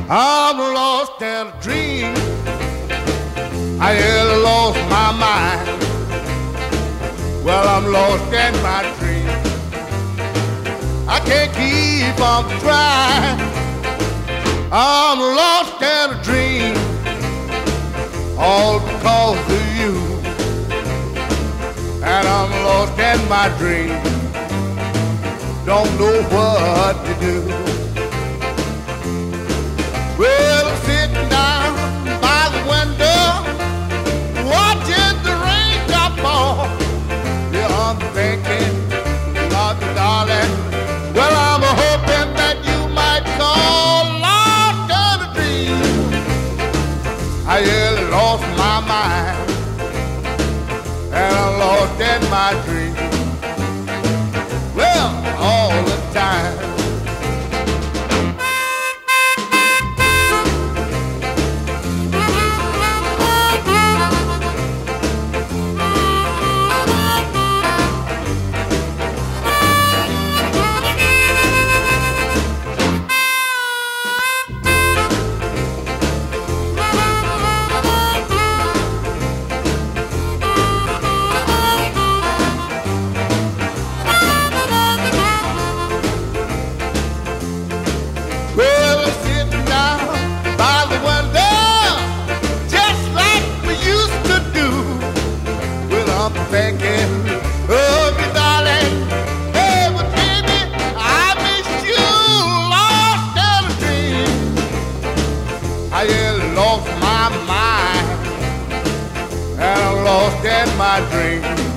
I'm lost in a dream. I had lost my mind. Well, I'm lost in my dream. I can't keep on trying. I'm lost in a dream. All because of you. And I'm lost in my dream. Don't know what to do. Well, I'm sitting down by the window, watching the rain drop on. Yeah, I'm thinking about the darling. Well, I'm hoping that you might call lost in a dream. I really lost my mind, and I'm lost in my dream. Well, all the time. Thinking of you, darling. Hey, but baby, I miss you. Lost in a dream. I just lost my mind, and I'm lost in my dream.